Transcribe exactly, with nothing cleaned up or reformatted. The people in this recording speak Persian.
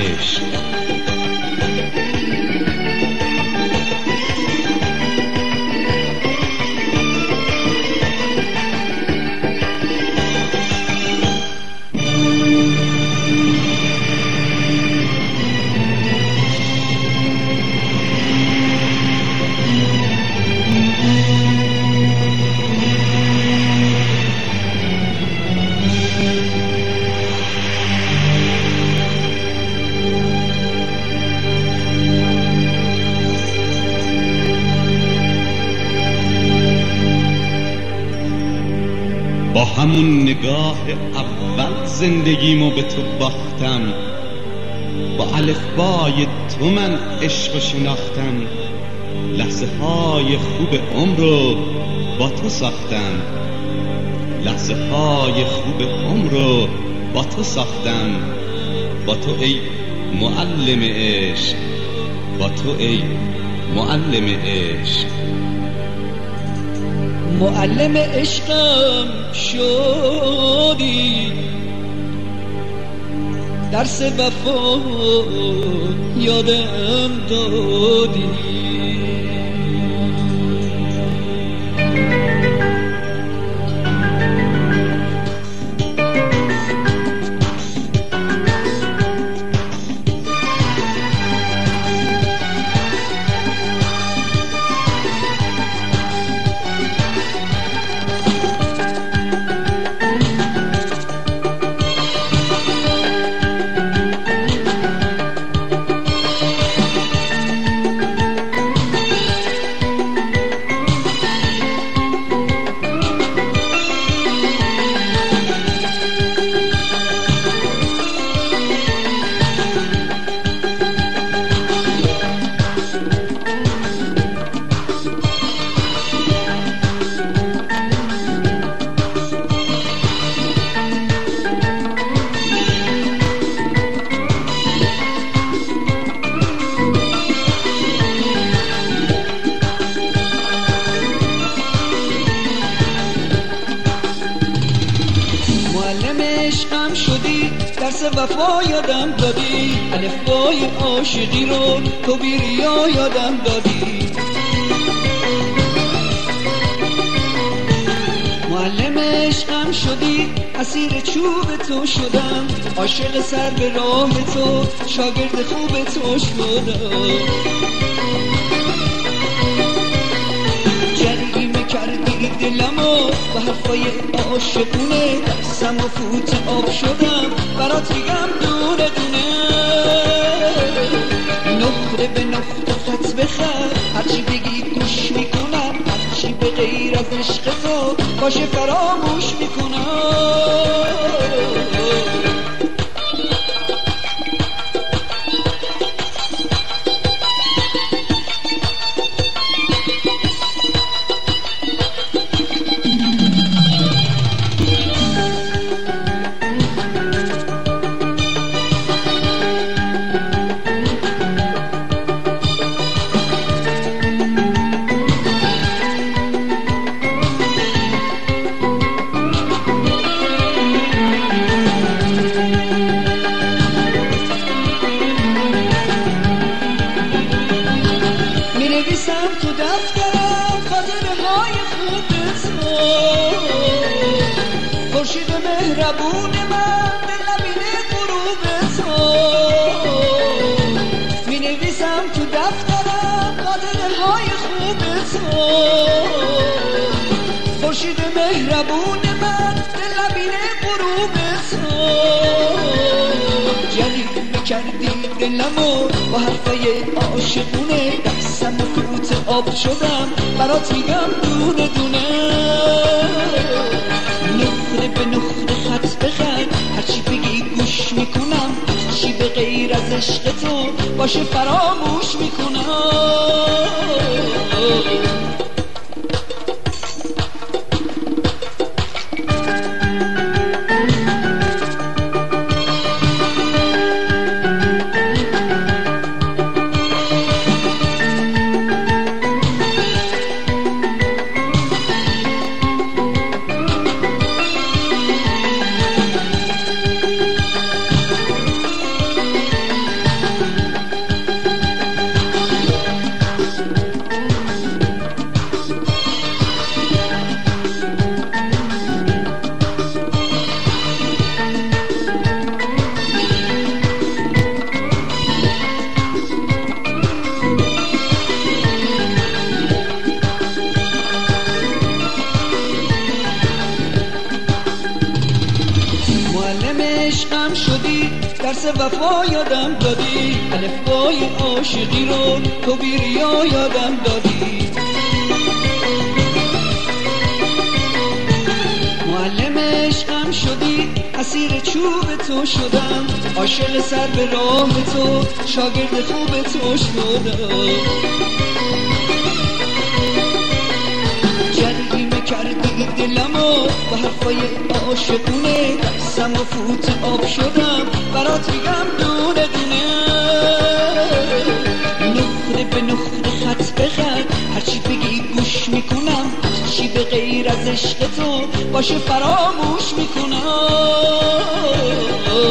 عشق. با همون نگاه اول زندگیمو به تو باختم، با الفبای تو من عشق شناختم، لحظه های خوب عمرو با تو ساختم، لحظه های خوب عمرو با تو ساختم، با تو ای معلم عشق، با تو ای معلم عشق. معلم عشقم شدی، درس وفا یادم دادی. عشقم شدی، درس وفا یادم دادی، الفبای عاشقی رو تو بی ریا یادم دادی. معلم عشقم شدی، اسیر چوب تو شدم، عاشق سر به راه تو، شاگرد خوب تو شدم. جریمه کردی دلمو با حرفای عاشقونه، دستم و فوت آب شدم برات میگم دونه دونه. نقطه به نقطه خط بخط، هرچی بگی گوش میکنم، هرچی به غیر از عشق تو باشه فراموش میکنم. می‌نویسم تو دفترم خاطره های خوب تو، خورشید مهربون من دل نبینه غروب تو. می‌نویسم تو دفترم خاطره های خوب تو، خورشید مهربون من دل نبینه غروب تو. جریمه کردی دلمو با حرفای عاشقونه، دستم و فوت آب شدم برات میگم دونه دونه. نقطه به نقطه خط به خط، هرچی بگی گوش میکنم، هرچی به غیر از عشق تو باشه فراموش میکنم. درس وفا یادم دادی، الفبای عاشقی رو تو بیریا یادم دادی. معلم عشقم شدی، اسیر چوب تو شدم، عاشق سر به راه تو، شاگرد خوب تو شدم. جریمه کردی دلمو با حرفای عاشقونه، دستم و فوت آب شدم برات میگم دونه دونه. نخره به نخره خط به خط هرچی بگی گوش میکنم، چی به غیر از عشق تو باشه فراموش میکنم.